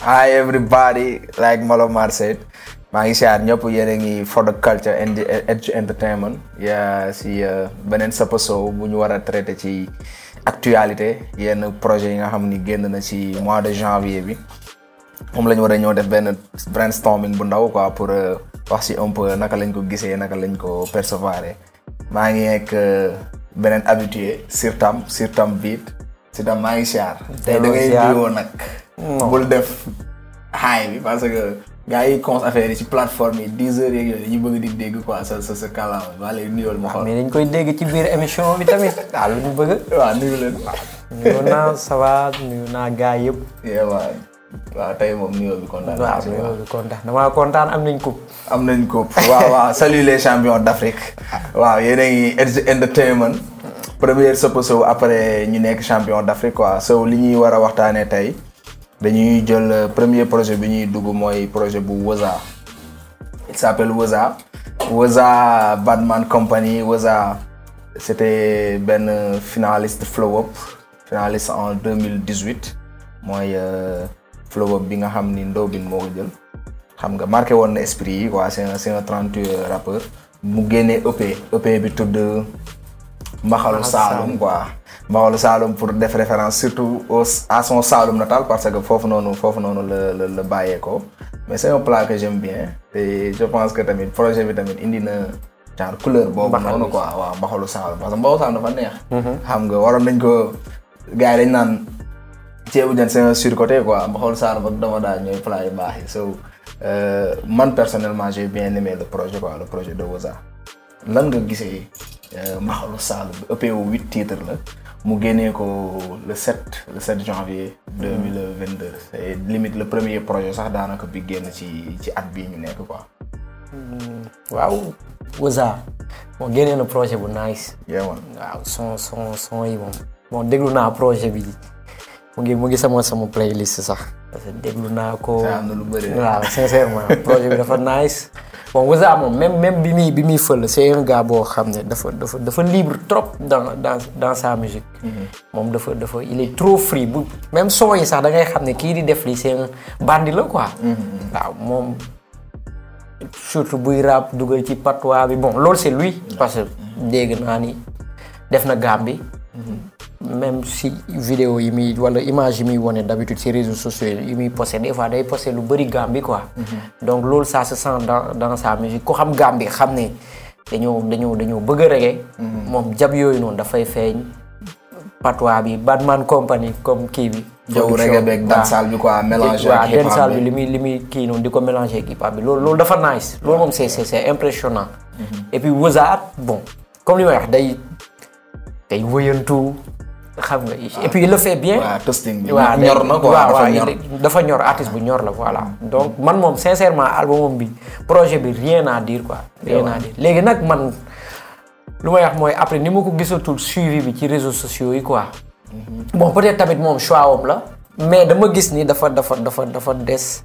Hi everybody, like Malomar said, maa ngi siyaar ñëpp yéen a ngi for the culture and the edge entertainment yaa si beneen Sapa Show bu ñu war a traité ci actualité yenn projet yi nga xam ni génn na ci mois de janvier bi moom la ñu war a ñëw def benn brainstorming bu ndaw quoi pour wax si un peu naka lañ ko gisee naka lañ ko percevoir maa ngi nekk beneen habitué Sirtam Beat Sirtam maa ngi siyaar tey da ngay diwoo nag bul def xaay bi parce que gars yi cons affaire yi ci plateforme yi 10 heures yeeg yooyu ñu bëgg di dégg quoi sa kàllaama waa léegi nuyool ma xool mais dañ koy dégg ci biir émission bi tamit waaw lu ñu bëgg waaw nuyu leen nuyu naa ça va nuyu naa gars yëpp waaw tey moom nuyoo bi kontaan waaw nuyoo bi kontaan damaa kontaan am nañ coupe waaw salut les champions d'Afrique waaw yéen a ngi Edge Entertainment première Sapa Show après ñu nekk champion d'Afrique quoi so li ñuy war a waxtaanee tey dañuy jël premier projet bi ñuy dugg mooy projet bu Weuza il s'appelle Weuza Badman Company. Weuza c'était benn finaliste Flow Up finaliste en 2018 mooy Flow Up bi nga xam ni Ndobin moo ko jël xam nga marqué woon na esprit yi quoi c'est un 38 rappeur mu génnee EP bi tudd Mbaxalu Saloum quoi Mbaxalu Saloum pour def référence surtout à son Saloum natal parce que foofu noonu la bàyyee ko mais c'est un plat que j'aime bien et je pense que tamit projet bi tamit indi na genre couleur boobu noonu quoi waaw Mbaxalu Saloum parce que Mbaxalu Saloum dafa neex xam nga waroon nañ ko gars yi dañ naan ceebu jën c'est un surcoté quoi Mbaxalu Saloum ak dama daal ñooy plat yu baax yi so man personnellement j'ai bien aimé le projet de Weuza lan nga gisee Mbaxalu Saloum bi EP wu 8 titres la mu génnee ko le 7 janvier 2022 c'est limite le premier projet sax daanaka bi génn ci at bii ñu nekk quoi. waaw Weuza moo génnee na projet bu nice. waaw son yi moom bon déglu naa projet bi mu ngi sama playlist sax parce que déglu naa ko. am na lu bëri waaw sincèrement projet bi dafa nice. bon Weuza moom même bi muy fël c'est un gars boo xam ne dafa libre trop dans sa musique. moom dafa il est trop free bu même son yi sax da ngay xam ne kii di def lii c'est un bandit la quoi. waaw moom surtout buy rap dugal ci patois bi bon loolu c'est lui parce que dégg naa ni def na Gambie. même si vidéo yi muy wala image yi muy wone d'habitude ci réseaux sociaux yi muy posté des fois day posté lu bëri Gambie quoi. donc loolu ça se sent dans sa musique ku xam Gambie xam ne dañoo bëgg a reggae. moom jab yooyu noonu dafay feeñ patois bi Badman Company comme kii bi. jow reggae beeg dansal bi quoi mélanger ak hip hop bi dansal bi li muy kii noonu di ko mélanger ak hip hop bi loolu dafa nice. loolu moom c'est impressionnant. et puis Weuza bon comme li may wax day wëyantu. xam nga et puis il le fait bien. waaw testing bi ñor na quoi dafa ñor artiste bu ñor la voilà. donc man moom sincèrement album bi projet bi rien à dire quoi. rien à dire léegi nag man lu may wax mooy après ni ma ko gisatul suivi bi ci réseaux sociaux yi quoi. bon peut-être tamit moom choix am la. mais dama gis ni dafa des.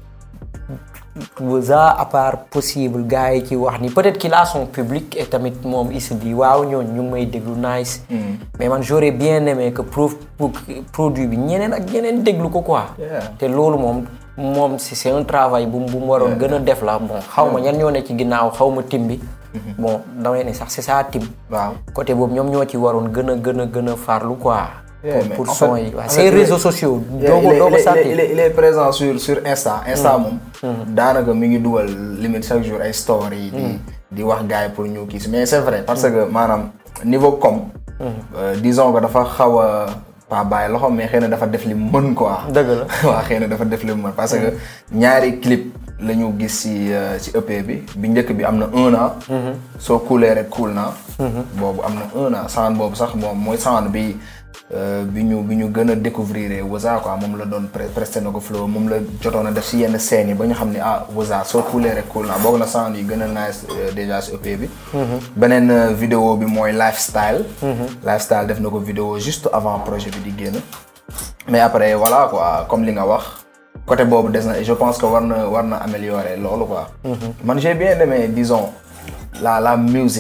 Weuza à part possible gars yi ci wax ni peut-être qu'il a son public et tamit moom il se dit waaw ñooñu ñu ngi may déglu nice. mais man j'aurais bien aimé que produit bi ñeneen ak ñeneen déglu ko quoi. te loolu moom c'est un travail bu mu waroon gën a def la bon xaw ma ñan ñoo ne ci ginnaaw xaw ma tim bi. bon damay ne sax c'est ça tim. waaw côté boobu ñoom ñoo ci waroon gën a farlu quoi. pour son yi waaw c'est ces réseaux sociaux. doo ko sàtti il est présent sur Insta moom. daanaka mi ngi dugal limite chaque jour ay story di wax gars yi pour ñu kii mais c'est vrai parce que maanaam niveau disons que dafa xaw a pas bàyyi loxo mais xëy na dafa def li mën quoi. dëgg la waaw xëy na dafa def li mën parce que ñaari clip la ñu gis ci EP bi njëkk bi am na 1 an. soo coolee rek cool na. boobu am na 1 an sound boobu sax moom mooy sound bi ñu gën a découvrir Weuza quoi moom la doon presté na ko flow moom la jotoon a def ci yenn scènes yi ba ñu xam ne Weuza soo coolee rek cool na bokk na sound yi gën a nice déjà ci EP bi. beneen vidéo bi mooy Lifestyle. Lifestyle def na ko vidéo juste avant projet bi di génn. mais après voilà quoi comme li nga wax côté boobu des na et je pense que war na améliorer loolu quoi. man j'ai bien aimé disons la musique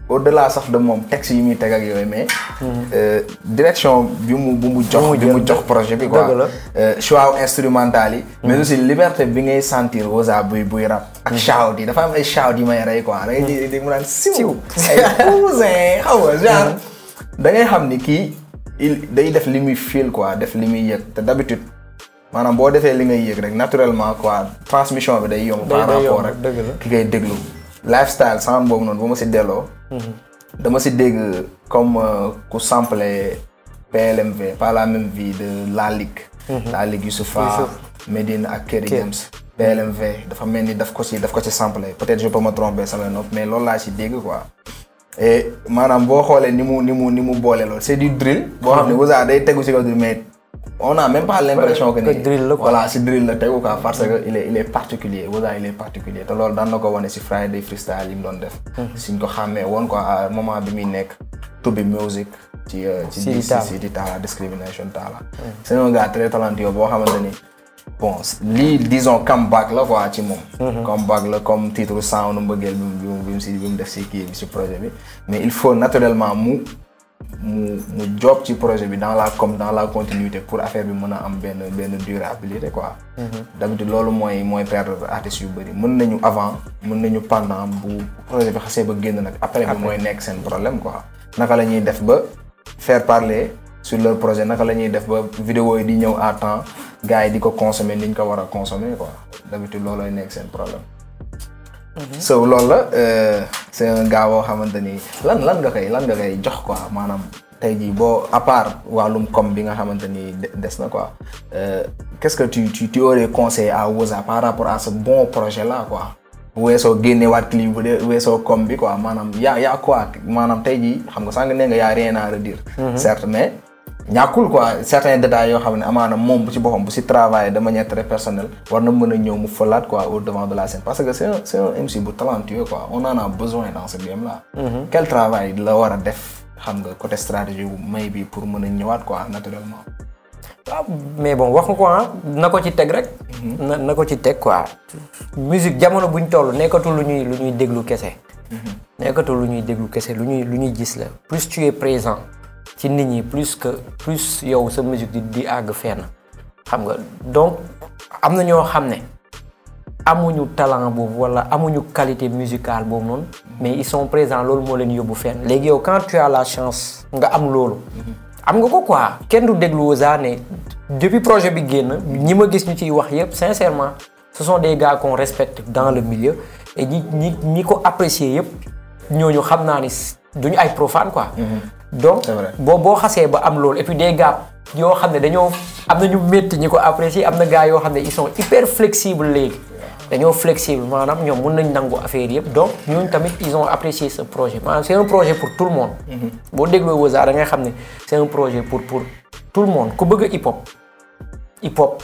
au-delà sax de moom texte yi muy teg ak yooyu mais direction bi mu jox projet bi quoi choix instrumental yi mais aussi liberté bi ngay sentir Wouza buy rap ak shout yi dafa am ay shout yi may rey quoi da ngay dégg mu naan siw ay cousin xaw nga genre da ngay xam ni kii day def li muy feel quoi def li muy yëg te d'habitude maanaam boo defee li ngay yëg rek naturellement quoi transmission bi day yomb par rapport rek ki ngay déglu lifestyle sound boobu noonu bu ma si delloo dama si dégg comme ku sample PLMV pas la même vie de La Ligue Youssoupha Medine ak Kerry James PLMV dafa mel ni daf ko ci sample peut-être je peux me tromper sama nopp mais loolu laa si dégg quoi et maanaam boo xoolee ni mu boole loolu c'est du drill boo xam ne Wouza day tegu si kaw drill mais on n'a même pas l'impression que drill la quoi voilà si drill la tegu quoi parce que il est particulier Wouza il est particulier te loolu daan na ko wane si Friday freestyle yi mu doon def suñ ko xàmmee woon quoi à moment bi muy nekk Tubi Music ci di Talla Discrimination Talla c'est un gars très talentueux boo xamante ni bon lii disons comeback la quoi ci moom comeback la comme titre sound mbëggeel bi mu def si kii bi si projet bi mais il faut naturellement mu job ci projet bi dans la continuité pour affaire bi mën a am benn durabilité quoi d'habitude loolu mooy perdre artistes yu bëri mën nañu avant mën nañu pendant bu projet bi xasee ba génn nag après bi mooy nekk seen problème quoi naka la ñuy def ba faire parler sur leur projet naka la ñuy def ba vidéo yi di ñëw à temps gars yi di ko consommer ni ñu ko war a consommer quoi d'habitude loolooy nekk seen problème so loolu la c'est un gars boo xamante ni lan nga koy jox quoi maanaam tey jii boo à part wàllum com bi nga xamante ni des na quoi qu'est-ce que tu aurais conseillé à Wouza par rapport à ce bon projet là quoi weesoo génneewaat clip bu dee weesoo com bi quoi maanaam yaa quoi maanaam tey jii xam nga sànq nee nga yaa rien à redire certes mais ñàkkul quoi certains détails yoo xam ne amaana moom bu ci boppam bu ci travailler de manière très personnelle war na mën a ñëw mu falaat quoi au devant de la scène parce que c'est un MC bu talentueux quoi on en a besoin dans ce game là quel travail la war a def xam nga côté stratégie bu may bi pour mën a ñëwaat quoi naturellement waaw mais bon wax nga ko na ko ci teg rek na ko ci teg quoi musique jamono buñ toll nekkatul lu ñuy déglu kese nekkatul lu ñuy déglu kese lu ñuy gis la plus tu es présent ci nit ñi plus yow sa musique di àgg fenn xam nga donc am na ñoo xam ne amuñu talent boobu wala amuñu qualité musicale boobu noonu mais ils sont présents loolu moo leen yóbbu fenn léegi yow quand tu as la chance nga am loolu am nga ko quoi kenn du déglu Wouza ne depuis projet bi génn ñi ma gis ñu ciy wax yëpp sincèrement ce sont des gars qu'on respecte dans le milieu et ñi ko apprécier yëpp ñooñu xam naa ni duñu ay profane quoi donc boo xasee ba am loolu et puis des gars yoo xam ne dañoo am na ñu métti ñi ko apprécier am na gars yoo xam ne ils sont hyper flexibles léegi dañoo flexible maanaam ñoom mën nañ nangu affaire yëpp donc ñooñu tamit ils ont apprécié ce projet maanaam c'est un projet pour tout le monde boo dégloo Wouza da ngay xam ne c'est un projet pour tout le monde ku bëgg hip hop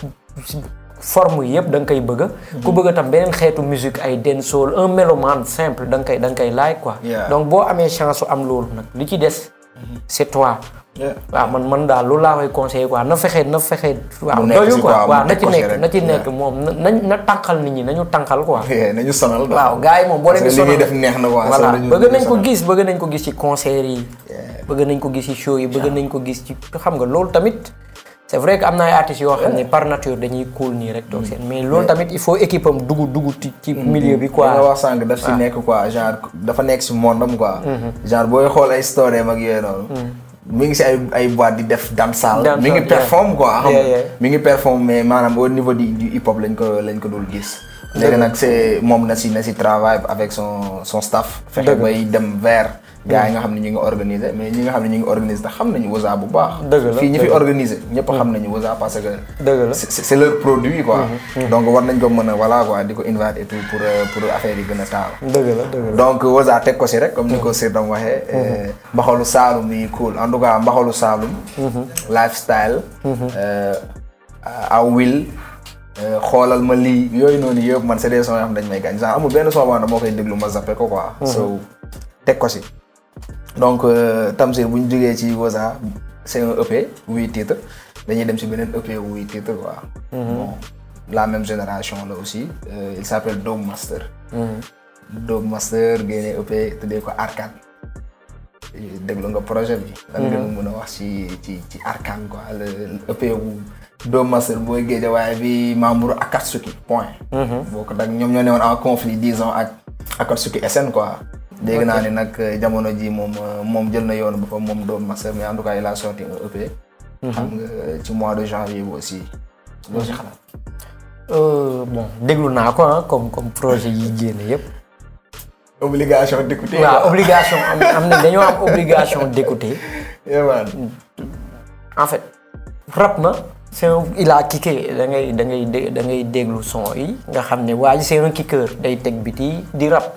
forme yëpp da nga koy bëgg ku bëgg tam beneen xeetu musique ay dancehall un mélomane simple da nga koy like quoi donc boo amee chance su am loolu nag li ci des c'est toi waaw man daal loolu laa koy conseiller quoi na fexe waaw doyul quoi waaw na ci nekk moom na tànqal nit ñi nañu tànqal quoi nañu sonal waaw gars yi moom boo leen di sonal li ñuy def neex na quoi voilà bëgg nañ ko gis ci concert yi bëgg nañ ko gis ci show yi bëgg nañ ko gis ci xam nga loolu tamit c'est vrai que am na ay artistes yoo xam ne par nature dañuy cool nii rek toog seen mais loolu tamit il faut équipe am dugg ci milieu bi quoi. nga wax sànq daf si nekk quoi genre dafa nekk si monde am quoi. genre booy xool ay story am ak yooyu noonu. mi ngi si ay boîte di def dansal mi ngi perform quoi xam nga mi ngi perform mais maanaam au niveau du hip hop lañ ko dul gis. léegi nag c'est moom na si travail avec son staff. fexe bay dem vers. gars yi nga xam ne ñu ngi organiser mais ñi nga xam ne ñu ngi organiser tax xam nañu Wouza bu baax. fii ñi fi organiser ñëpp xam nañu Wouza parce que. c'est leur produit quoi. donc war nañ ko mën a voilà quoi di ko invite et tout pour affaire yi gën a taal. dëgg la donc Wouza teg ko si rek comme ni ko Sir Dam waxee. mbaxalu Saalum yi cool en tout cas mbaxalu Saalum. lifestyle. aw wil. xoolal ma lii yooyu noonu yëpp man c'est des sons yoo xam dañ may gaañ sax amul benn son boo xam ne moo koy déglu ma zappé ko quoi. so teg ko si. donc Tamsir bu ñu jógee ci Wouza c'est un EP 8 titres dañuy dem ci beneen EP 8 titres quoi. Bon la même génération là aussi il s'appelle Dome Master. Dome Master génne EP tuddee ko Arcade. déglu nga projet bi. lan nga mën a wax ci Arcane quoi le EP bu Doomu Master booy Guédiawaye bi membre Akatsuki point. boo ko dag ñoom ñoo ne woon en conflit disons ak Akatsuki SN quoi. dégg naa ni nag jamono ji moom jël na yoonu boppam moom Doomu Master mais en tout cas il a sorti un EP. xam nga ci mois de janvier bi aussi. loo ci xalaat. bon déglu naa ko comme projet yi génn yëpp. obligation d'écouter. waaw obligation am na dañoo am obligation d'écouter. En fait rap na il a kické da ngay déglu son yi nga xam ne waa ji c'est un kicker day teg biti di rap.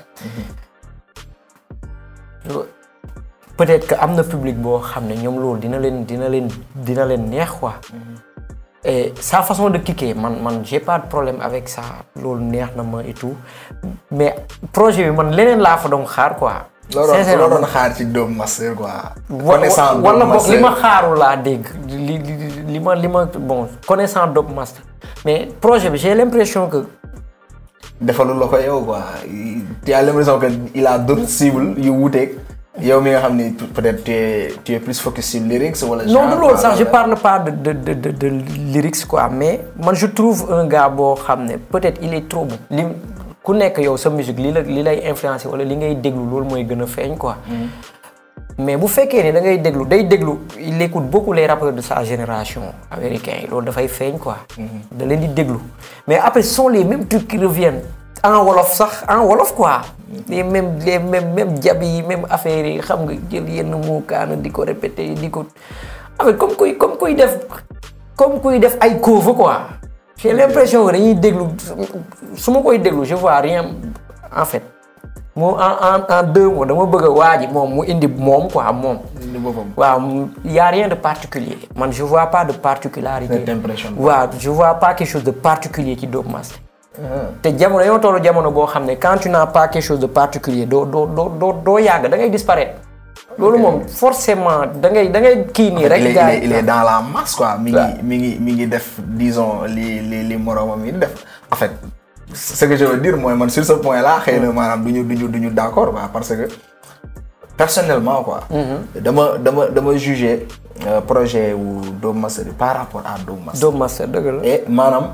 peut-être que am na public boo xam ne ñoom loolu dina leen neex quoi. et sa façon de kicker man j'ai pas de problème avec ça loolu neex na ma et tout mais projet bi man leneen laa fa doon xaar quoi. sincèrement loolu doon xaar ci Doomu Master quoi. connaissant wala boog li ma xaarul laa dégg li ma bon connaissant Doomu Master mais projet bi j'ai l'impression que. defalul la ko yow quoi tu as l'impression que il a d'autres cibles yu wuuteeg. yow mi nga xam ni peut-être tu es plus focus sur lyrics wala. non de loolu sax je parle pas de lyrics quoi mais man je trouve un gars boo xam ne peut-être il est trop bon. ku nekk yow sa musique li lay influencer wala li ngay déglu loolu mooy gën a feeñ quoi. mais bu fekkee ne da ngay déglu il écoute beaucoup les rappeurs de sa génération américains yi loolu dafay feeñ quoi. da leen di déglu mais après ce sont les mêmes trucs qui reviennent. en wolof quoi. les mêmes jab yi même affaire yi xam nga jël yenn moo kaana di ko répéter di ko avec comme kuy def ay cover quoi. j'ai l'impression que dañuy déglu su ma koy déglu je vois rien en fait moom en 2 mots dama bëgg a waaji moom mu indi moom quoi moom. waaw y a rien de particulier man je vois pas de particularité. waaw je vois pas quelque chose de particulier ci Doomu Master. te jamono yoo tollu jamono boo xam ne quand tu n'as pas quelque chose de particulier doo yàgg da ngay disparaître. loolu moom forcément da ngay kii nii rek. il est dans la masse quoi. mi ngi def disons li moromam yi def en fait ce que je veux dire mooy man sur ce point là xëy na maanaam duñu d'accord quoi parce que personnellement quoi. dama juger projet wu Doomu Master par rapport à Doomu Master. dëgg la. et maanaam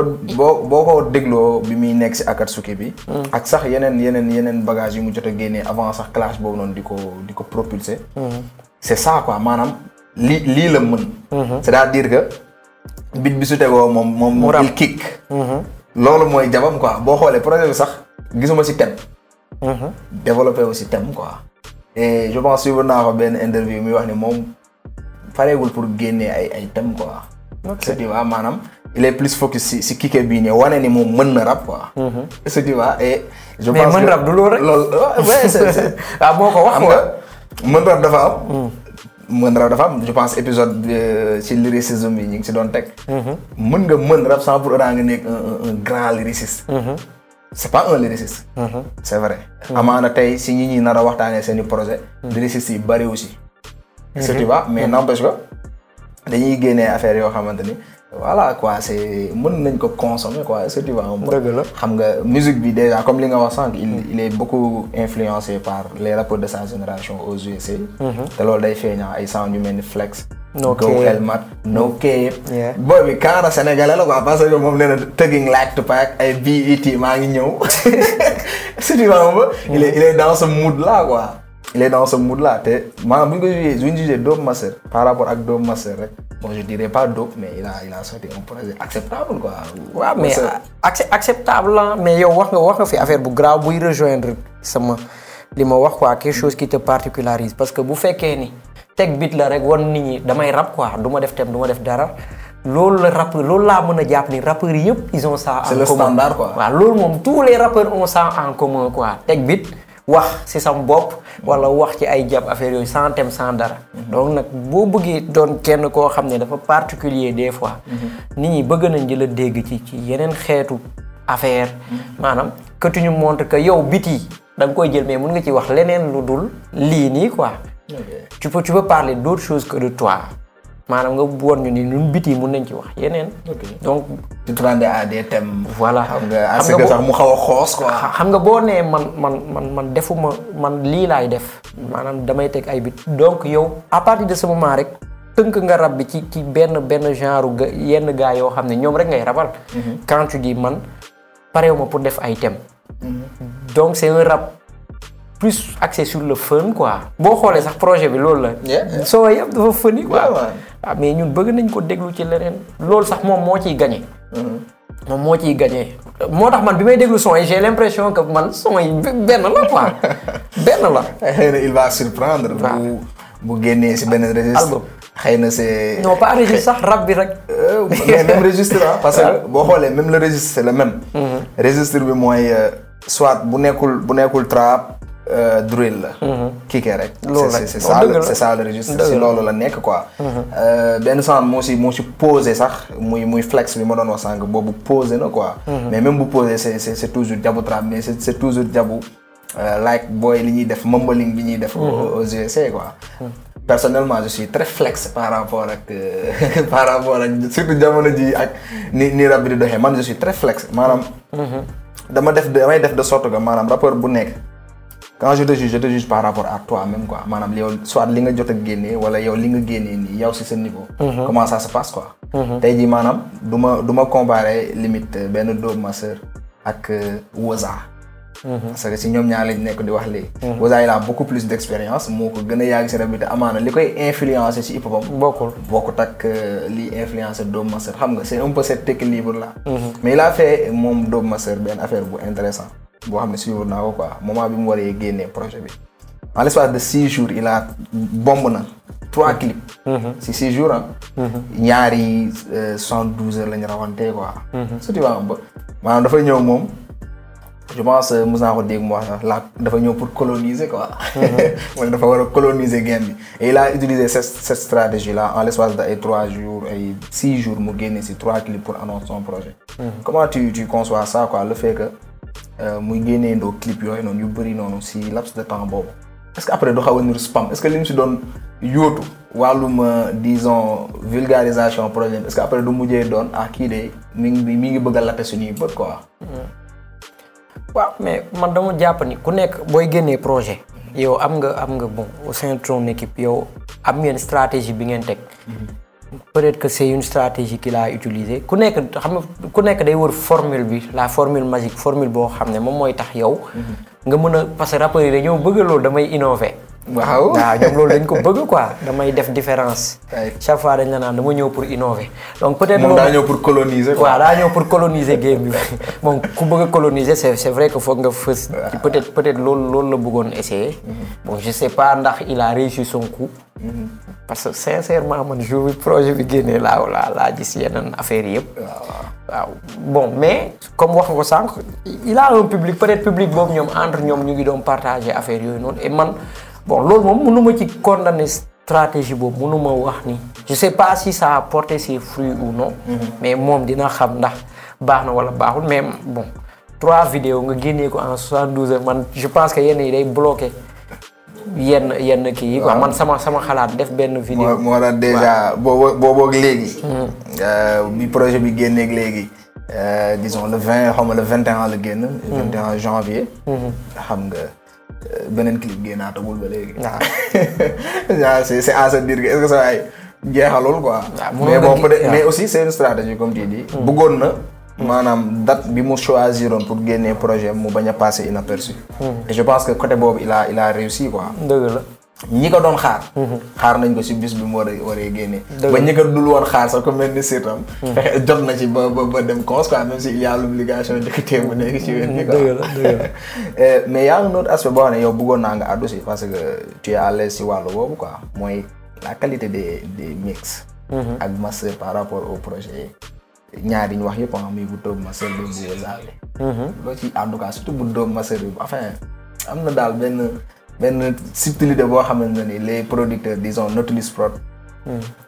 boo ko dégloo bi muy nekk ci Akatsuki bi. ak sax yeneen bagages yu mu jot a génnee avant sax clash boobu noonu di ko propulser. c'est ça quoi maanaam lii la mën. c'est-à-dire que bit bi su tegoo moom il kick. loolu mooy jabam quoi boo xoolee projet bi sax gisuma ci thème. développé aussi thème quoi. et je pense suivre naa ko benn interview muy wax ni moom pareegul pour génne ay thème quoi. est-ce que tu vois maanaam il est plus focus si kické bii nii wane ni moom mën na rap quoi. est-ce que tu vois et. je pense mais mën rap du loolu rek. loolu ouais c'est waaw moo ko wax xam nga mën rap dafa am. mën rap dafa am je pense épisode ci lyricisme yi ñu ngi si doon teg. mën rap sans pour autant nga nekk un grand lyriciste. c'est pas un lyriciste. c'est vrai. amaana tey si ñi nar a waxtaanee seen i projet. lyriciste yi bari aussi. est-ce que tu vois mais n'empêche que dañuy génnee affaire yoo xamante ni voilà quoi c'est mën nañ ko consommer quoi est-ce que tu vois. dëgg la xam nga musique bi déjà comme li nga wax sànq il est beaucoup influencé par les rappeurs de sa génération aux USA. te loolu day feeñaa ay sound yu mel ni Flex. No Cape. booy bi kaana sénégalais la quoi parce que moom nee na Thugging Like Tupac ay BET maa ngi ñëw. est-ce que tu vois il est dans ce mood là quoi. il est dans ce mood là te maanaam bu ñu jugee Doomu Master par rapport ak Doomu Master rek bon je dirais pas dope mais il a sorti un projet acceptable quoi. waaw mais acceptable la mais yow wax nga fi affaire bu grave buy rejoindre sama li ma wax quoi quelque chose qui te particularise parce que bu fekkee ni teg bit la rek wan nit ñi damay rap quoi du ma def thème du ma def dara loolu la rappeur loolu laa mën a jàpp ni rappeurs yëpp ils ont ça en commun. c'est le standard quoi. waaw loolu moom tous les rappeurs ont ça en commun quoi teg bit. wax ci sam bopp wala wax ci ay jàpp affaire yooyu sans thème sans dara. donc nag boo bëggee doon kenn koo xam ne dafa particulier des fois. nit ñi bëgg nañ di la dégg ci yeneen xeetu affaire. maanaam que tu ñu montres que yow biti da nga koy jël mais mën nga ci wax leneen lu dul lii nii quoi. tu peux parler d'autre chose que de toi. maanaam nga woon ñu ni ñun biti mun nañ ci wax yeneen. donc tu te rendais à des thèmes. voilà xam nga est-ce que sax mu xaw a xoos quoi. xam nga boo nee man defuma man lii laay def maanaam damay teg ay bit donc yow à partir de ce moment rek tënk nga rab bi ci benn genre yenn gars yoo xam ne ñoom rek ngay rabal. quand tu dis man parewuma pour def ay thèmes. donc c'est un rap plus axé sur le fun quoi. boo xoolee sax projet bi loolu la. soo yëpp dafa funny quoi. ah mais ñun bëgg nañ ko déglu ci leneen. loolu sax moom moo ciy gagné. moom moo ciy gagné moo tax man bi may déglu son yi j'ai l'impression que man son yi benn la quoi benn la. xëy na il va surprendre. bu génnee si benn registre. album xëy na c'est. non pas registre sax rap bi rek. mais même registre parce que boo xoolee même le registre c'est le même. registre bi mooy soit bu nekkul trap. drill la. kickee rek. c'est ça le registre. si loolu la nekk quoi. benn sens moo si posé sax muy flex bi ma doon wax sànq boobu posé na quoi. mais même bu posé c'est toujours jabu trap mais c'est toujours jabu like boy li ñuy def mumbling bi ñuy def. aux USA quoi. personnellement je suis très flex par rapport ak surtout jamono ji ak ni rap bi di doxee man je suis très flex maanaam. damay def de sorte que maanaam rappeur bu nekk. quand je te juge par rapport à toi-même quoi maanaam yow soit li nga jot a génnee wala yow li nga génnee nii yow si sa niveau. comment ça se passe quoi. tey jii maanaam du ma comparer limite benn Dóob Masseur ak Woza. parce que si ñoom ñaar lañ nekk di wax léegi. Woza il a beaucoup plus d'expérience moo ko gën a yàgg si rap bi te amaana li koy influencer si hip hop. bokkut ak li influencer Dóob Masseur xam nga c'est un peu cet équilibre là. mais il a fait moom Dóob Masseur benn affaire bu intéressant boo xam ne suivre naa ko quoi moment bi mu waree génnee projet bi en l'espace de 6 jours il a bomb na 3 clips. si 6 jours ñaari 72 heures lañu rawante quoi. su tu vois ba maanaam dafa ñëw moom je pense mos naa ko dégg mu wax dafa ñëw pour coloniser quoi. mooy dafa war a coloniser game bi et il a utilisé cette stratégie là en l'espace de ay 3 jours ay 6 jours mu génne si 3 clips pour annoncer son projet. comment tu conçois ça quoi le fait que. muy génnee ndoo clip yooyu noonu yu bëri noonu si laps de temps boobu est-ce que après du xaw a niru spam est-ce que li mu si doon yóotu wàllum disons vulgarisation projet est-ce que après du mujjee doon kii de mi ngi bëgg a latte suñuy bët quoi. waaw mais man dama jàpp ni ku nekk booy génnee projet. yow am nga bon au sein de ton équipe yow am ngeen stratégie bi ngeen teg. peut-être que c'est une stratégie qu'il a utilisée ku nekk day wër formule bi la formule magique formule boo xam ne moom mooy tax yow. nga mën a parce que rappeurs yi dañoo bëgg loolu damay innover. waaw ñoom loolu dañ ko bëgg quoi damay def différence. chaque fois dañ la naan dama ñëw pour innover. donc peut-être moom daa ñëw pour coloniser. waaw daa ñëw pour coloniser game bi bon ku bëgg a coloniser c'est vrai que foog nga fës. peut-être loolu la bëggoon essayer. bon je sais pas ndax il a réussi son coup. parce que sincèrement man jour bi projet bi génnee laa gis yeneen affaires yëpp. waaw bon mais comme wax nga ko sànq il a un public peut-être public boobu ñoom entre ñoom ñu ngi doon partager affaires yooyu noonu et man bon loolu moom mënuma ci condamner stratégie boobu mënuma wax ni je sais pas si ça a porté ses fruits ou non. mais moom dina xam ndax baax na wala baaxul mais bon 3 vidéos nga génnee ko en 72 heures man je pense que yenn yi day bloqué. yenn kii yi quoi man sama xalaat def benn vidéo moo tax déjà booboog léegi bi projet bi génneeg léegi disons le 20 xaw ma le 21 la génn 21 janvier xam nga beneen clip génnaatagul ba léegi waaw c'est à se dire que est-ce que ça waay jeexalul quoi mais bon peut-être mais aussi c'est une stratégie comme tu dis bëggoon na maanaam date bi mu choisiroon pour génner projet mu bañ a passer inaperçu. et je pense que côté boobu il a réussi quoi. dëgg la ñi ko doon xaar nañ ko ci bis bi mu waree génne. ba ñi ko dul woon xaar sax ko mel ni Sirtam. fexe jot na ci ba dem cons quoi même si il y a l'obligation d'écouter mu nekk ci wér bi quoi. dëgg la mais y a un autre aspect boo xam ne yow bëggoon naa nga àddu si parce que tu es à l'aise ci wàllu boobu quoi mooy la qualité des mix. ak master par rapport au projet. ñaar yi ñu wax yëpp muy bu Dóob Masseur bi bu Woza bi. loo ci en tout cas surtout bu Dóob Masseur bi enfin am na daal benn subtilité boo xamante ne ni les producteurs disons Nautilus Prod.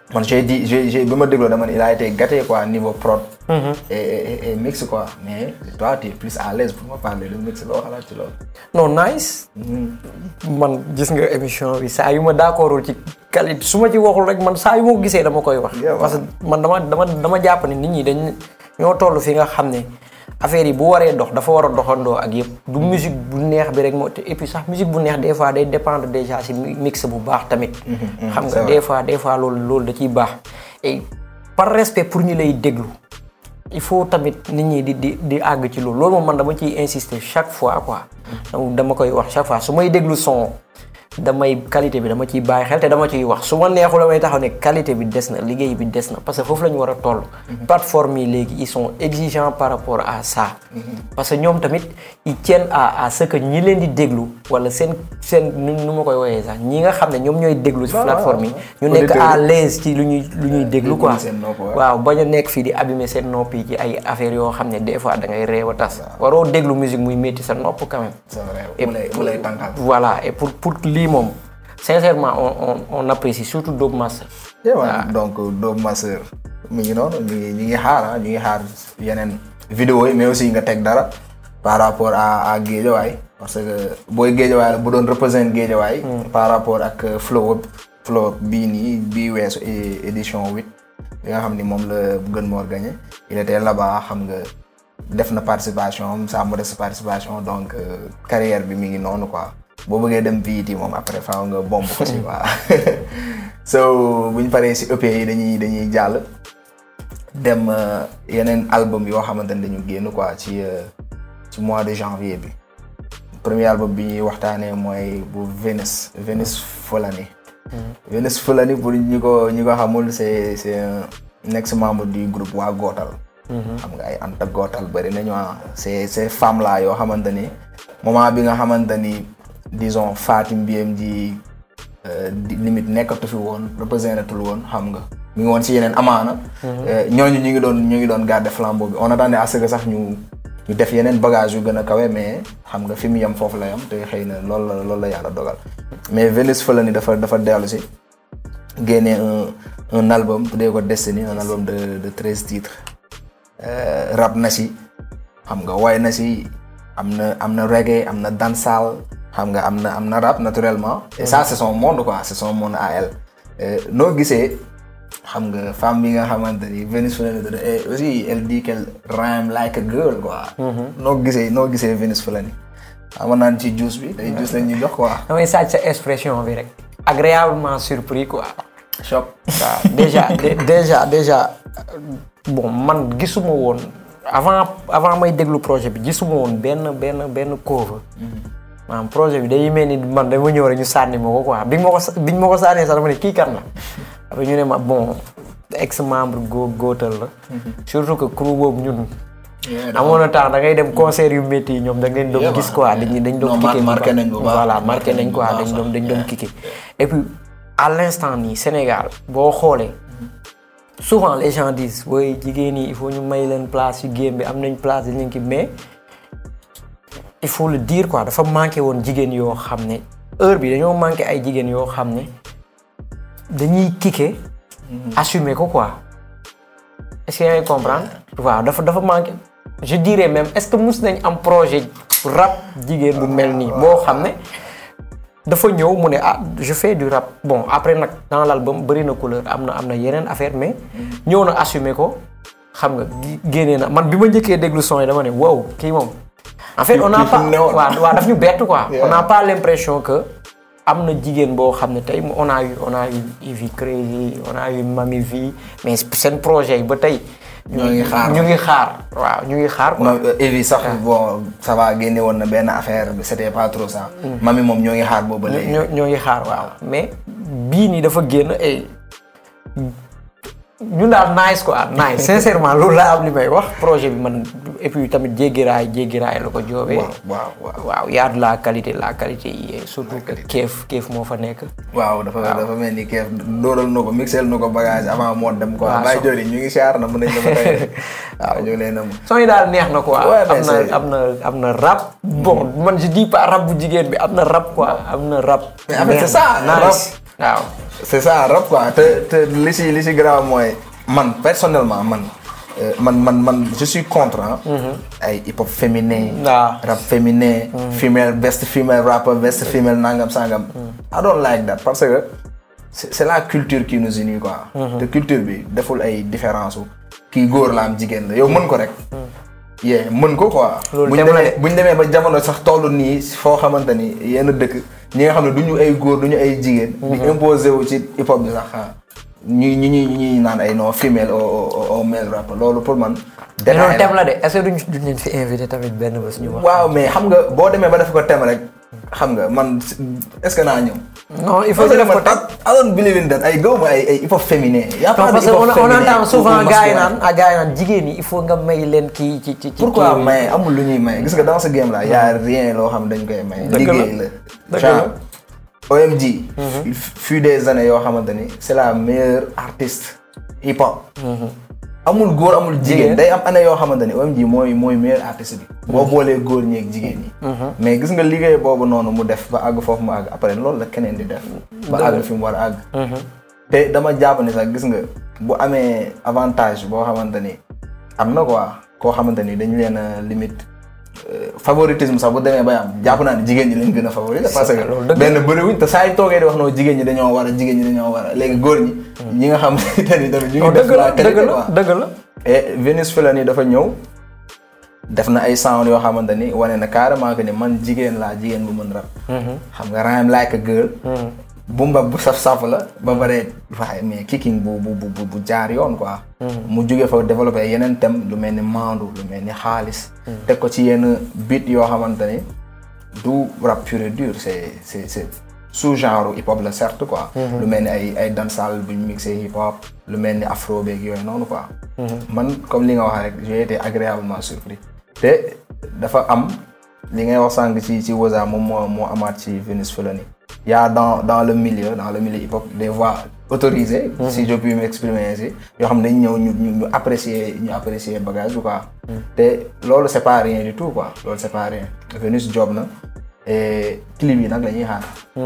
man j'ai bi ma dégloo dama il a été gâté quoi niveau prod. et mix quoi mais toi tu es plus à l'aise pour me parler de mix loo xalaat ci loolu. non nice. man gis nga émission bi saa yu ma d'accordul ci qualité su ma ci waxul rek man saa yu ma ko gisee dama koy wax. parce que man dama jàpp ne nit ñi dañ ñoo toll fi nga xam ne affaire yi bu waree dox dafa war a doxandoo ak yëpp. du musique bu neex bi rek moo te et puis sax musique bu neex des fois day dépendre déjà ci mix bu baax tamit. xam nga des fois loolu da ciy baax. et par respect pour ñu lay déglu il faut tamit nit ñi di àgg ci loolu moom man dama ciy insister chaque fois quoi. donc dama koy wax chaque fois su may déglu son damay qualité bi dama ciy bàyyi xel te dama ciy wax su ma neexul damay taxaw ne qualité bi des na liggéey bi des na parce que foofu la ñu war a toll. plateforme yi léegi ils sont exigeants par rapport à ça. parce que ñoom tamit ils tiennent à ce que ñi leen di déglu wala seen nu ma koy woowee sax ñi nga xam ne ñoom ñooy déglu ci plateforme yi. ñu nekk à l'aise ci lu ñuy déglu quoi. waaw bañ a nekk fii di abîmer seen nopp yi ci ay affaires yoo xam ne des fois da ngay réew a tas. waroo déglu musique muy métti sa nopp quand même. c'est vrai mu lay tànkal. voilà et pour lii moom sincèrement on apprécie surtout Dope Master. donc Dope Master mi ngi noonu ñu ngi xaar yeneen vidéo yi mais aussi nga teg dara par rapport à Guédiawaye parce que booy Guédiawaye la bu doon représente Guédiawaye par rapport ak flow bii weesu édition 8 bi nga xam ni moom la Gën Mor gagné il était là-bas xam nga def na participation sa modeste participation donc carrière bi mi ngi noonu quoi. boo bëggee dem VT moom après faaw nga bomb ko si quoi so bu ñu paree si EP yi dañuy jàll dem yeneen album yoo xamante ne dañu génn quoi ci mois de janvier bi premier album bi ñuy waxtaanee mooy bu Venus Fulani. Venus Fulani pour ñi ko xamul c'est un ex-membre du groupe waa Gootal. xam nga ay Anta Gootal bëri nañu ces femmes là yoo xamante ni moment bi nga xamante ni. disons Fatim BMG limite nekkatu fi woon représenté woon xam nga mi ngi woon ci yeneen amaana. ñooñu ñu ngi doon garder flambeau bi on attendait à ce que sax ñu def yeneen bagage yu gën a kawe mais xam nga fi mu yem foofu la yem te xëy na loolu la yàlla dogal. mais Venus Fulani dafa dellu si génnee un album tuddee ko Destiny un album de 13 titres rap na si xam nga way na si am na reggae am na dancehall. xam nga am na rap naturellement. et ça c'est son monde quoi c'est son monde à elle. noo gisee xam nga femme bi nga xamante ni Venus Fulani et aussi elle dit qu'elle rhyme like a girl quoi. noo gisee Venus Fulani. amoon naan ci juice bi day juice lañ ñu jox quoi. damay sàcc sa expression bi rek. agréablement surpris quoi. choc. waaw déjà bon man gisuma woon avant may déglu projet bi gisuma woon benn cover. maanaam projet bi day mel ni man dama ñëw rek ñu sànni ma ko quoi biñ ma ko sànnee sax dama ne kii kan la après ñu ne ma bon ex membre Gootal la. surtout que crew boobu ñun. amoon na temps da ngay dem concert yu métti yi ñoom da ngeen doon gis quoi dañ doon kické marqué nañ ko voilà marqué nañ quoi dañ doon kické et puis à l'instant nii Sénégal boo xoolee souvent les gens disent booy jigéen ñi il faut ñu may leen place yu game bi am nañ place dañ leen ki mais il faut le dire quoi dafa manqué woon jigéen yoo xam ne heure bi dañoo manqué ay jigéen yoo xam ne dañuy kické assumer ko quoi est-ce que yaa ngi comprendre waaw dafa manqué je dirais même est-ce que mus nañ am projet rap jigéen bu mel nii boo xam ne dafa ñëw mu ne je fais du rap bon après nag dans l'album bëri na couleur am na yeneen affaire mais ñëw na assumer ko xam nga génnee na man bi ma njëkkee déglu son yi dama ne wow kii moom en fait on n'a pas waaw daf ñu bett quoi on n'a pas l'impression que am na jigéen boo xam ne tey on a eu Ivy Crazy on a eu Mami V mais seen projet yi ba tey ñu ngi xaar quoi. Ivy sax bon ça va génne woon na benn affaire c'était pas trop ça. Mami moom ñoo ngi xaar boobu ba léegi. ñoo ngi xaar waaw mais bii nii dafa génn ñun daal nice quoi nice sincèrement loolu laa am li may wax projet bi man et puis tamit jéggiraay la ko joobee. waaw y a de la qualité yi surtout que keef moo fa nekk. waaw dafa mel ni keef dóoral na ko mixel na ko bagage avant moo dem quoi. waaw jori ñu ngi siyaar na mën nañ la ba tey. waaw ñu leen am. son yi daal neex na quoi. am na rap. bon man je dis pas rap bu jigéen bi am na rap quoi am na rap. mais en fait c'est ça nice. waaw. c'est ça rap quoi te li si grave mooy man personnellement man je suis contre ay hip hop féminin. waaw rap féminin. best female rapper best female nangam sangam. I don't like that parce que c'est la culture qui nous unit quoi. te culture bi deful ay différence kii góor la am jigéen la yow mën ko rek. mën ko quoi. buñ demee ba jamono sax tollu nii foo xamante ni yenn dëkk ñi nga xam ne duñu ay góor duñu ay jigéen. di imposer wu ci hip hop bi sax ñi naan ay non female au male rap loolu pour man. détail la de est-ce que duñ leen fi invité tamit benn bés ñu wax. waaw mais xam nga boo demee ba def ko thème rek xam nga man est-ce que naa ñëw. non il faut que def ko thème. I don't believe in that ay gëw ma ay hip hop féminin. y a pas de hip hop féminin parce que on entend souvent gars yi naan jigéen ñi il faut nga may leen kii ci. pourquoi may amul lu ñuy may gis nga dans ce game là y a rien loo xam dañ koy may. liggéey la genre OMG. il fut des années yoo xamante ni c'est la meilleure artiste hip hop. amul góor amul jigéen day am année yoo xamante ni OMG mooy meilleur artiste bi. boo boolee góor ñi ak jigéen ñi. mais gis nga liggéey boobu noonu mu def ba àgg foofu mu àgg après loolu la keneen di def. ba àgg fi mu war a àgg. te dama jàpp ni sax gis nga bu amee avantage boo xamante ni am na quoi koo xamante ni dañu leen a limite. favoritisme sax bu demee bay am jàpp naa ne jigéen ñi lañ gën a favoriser parce que benn bëriwuñ te saa yu toogee di wax noonu jigéen ñi dañoo war a léegi góor ñi nga xam te ni tamit ñu ngi def la qualité quoi dëgg la et Venus Felani dafa ñëw def na ay sound yoo xamante ni wane na carrément que ni man jigéen bu mën rap xam nga rhyme like a girl bumba bu saf la ba pare waaye mais kicking bu jaar yoon quoi. mu jógee fa développé yeneen thème lu mel ni maandu lu mel ni xaalis. teg ko ci yenn beat yoo xamante ni du rap pur et dur c'est sous genre hip hop la certes quoi. lu mel ni ay dansal bu ñu mixé hip hop lu mel ni afro beeg yooyu noonu quoi. man comme li nga wax rek j'ai été agréablement surpris te dafa am li ngay wax sànq ci Waza moom moo amaat ci Venus Felani. Il y a dans le milieu hip-hop des voix autorisées, si je puis m'exprimer ainsi, yoo xam ne dañu ñëw ñu apprécier bagage quoi. te loolu c'est pas rien du tout quoi loolu c'est pas rien. Venus job na et clip yi nag la ñuy xaar.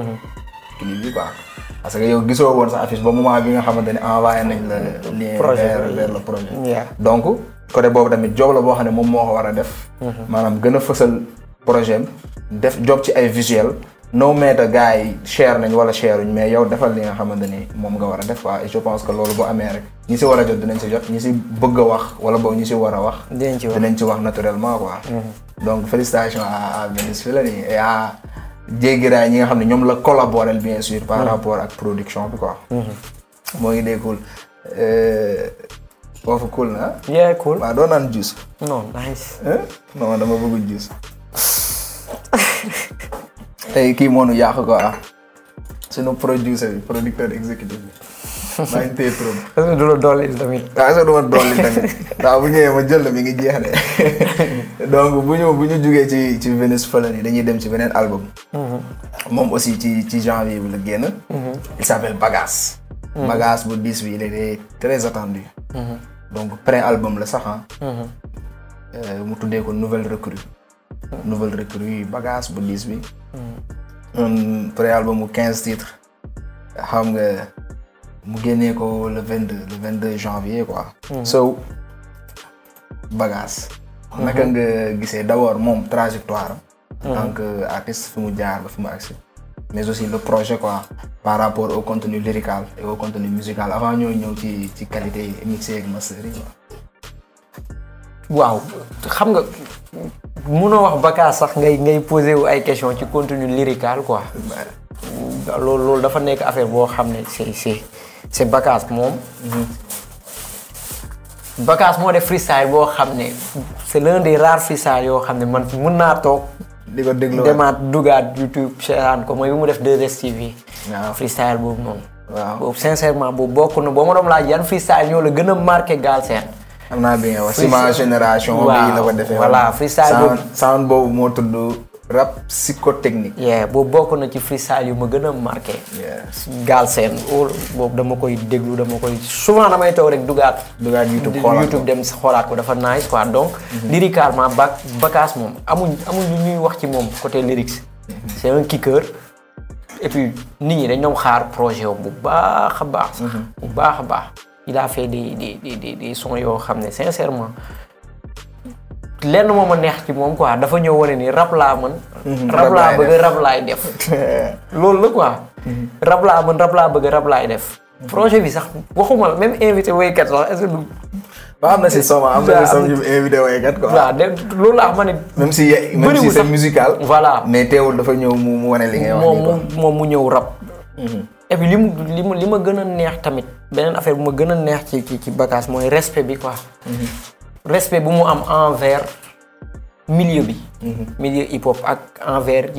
clip yi quoi parce que yow gisoo woon sa affiche ba moment bi nga xamante ne envoyé nañ la lien vers le projet. donc côté boobu tamit job la boo xam ne moom moo ko war a def. maanaam gën a fësal projet def job ci ay visuel. no matter gars yi share nañ wala share uñ mais yow defal li nga xamante ni moom nga war a def quoi et je pense que loolu bu amee rek ñi si war a jot dinañ si jot ñi si bëgg a wax wala boog ñi si war a wax. dinañ ci wax naturellement quoi. donc félicitations à Venus Felani et à Jéegiraay ñi nga xam ne ñoom la collaborer bien sûr. par rapport ak production bi quoi. moo ngi dee cool foofu cool na. yeah cool waaw doo naan juice. non nice. non dama bëgg juice. tey kii moo nu yàq quoi sunu producteur exécutif bi maa ngi téye trop. est-ce que du la dolli tamit. waaw est-ce que du ma dolli tamit waaw bu ñëwee ma jël la mi ngi jeex de donc bu ñu jugee ci Venus Felani dañuy dem ci beneen album. moom aussi ci janvier bi la génn. il s'appelle Bagaas. Bagaas bu 10 bi il était très attendu. donc pré-album la sax mu tuddee ko nouvelle recrue Bagaas bu 10 bi. un pré-album mu 15 titres xam nga mu génnee ko le 22 janvier quoi. so Bagaas. naka nga gisee d'abord moom trajectoire en tant que artiste fi mu jaar ba fi mu agsi mais aussi le projet quoi par rapport au contenu lyrical et au contenu musical avant ñoo ñëw ci qualité mixé ak mastering quoi. waaw xam nga mënoo wax Bagaas sax ngay poser wu ay questions ci contenu lyrical quoi. loolu dafa nekk affaire boo xam ne c'est Bagaas moom. Bagaas moo def freestyle boo xam ne c'est l'un des rares freestyle yoo xam ne man mën naa toog. di ko déglu demaat dugaat YouTube seetaan ko mooy bi mu def 2STV. waaw freestyle boobu noonu. waaw boobu sincèrement boobu bokk na boo ma doon laaj yan freestyle ñoo la gën a marqué Galsen. am naa bi nga wax si ma génération. bii la ko defee voilà freestyle boobu sound boobu moo tudd rap psychotechnique. boobu bokk na ci freestyle yu ma gën a marqué. Galsen boobu dama koy déglu souvent damay toog rek dugaat YouTube dem xoolaat ko dafa nice quoi donc. lyricalement Bagaas moom amuñ lu ñuy wax ci moom côté lyrics. c'est un kicker et puis nit ñi dañ doon xaar projet bu baax a baax sax bu baax a baax il a fait des sons yoo xam ne sincèrement lenn moo ma neex ci moom quoi dafa ñëw wane ni rap laa mën rap laa bëgg rap laay def loolu la quoi rap laa mën rap laa bëgg rap laay def projet bi sax waxuma la même invité waykat sax est-ce que du ba am na si som yu invité waykat quoi. waaw de loolu laa ma ne. même si c'est musical. voilà mais teewul dafa ñëw mu wane li ngay wax nii quoi. moom mu ñëw rap. et puis li ma gën a neex tamit beneen affaire bu ma gën a neex ci Bagaas mooy respect bi quoi. respect bu mu am envers milieu bi. milieu hip hop ak envers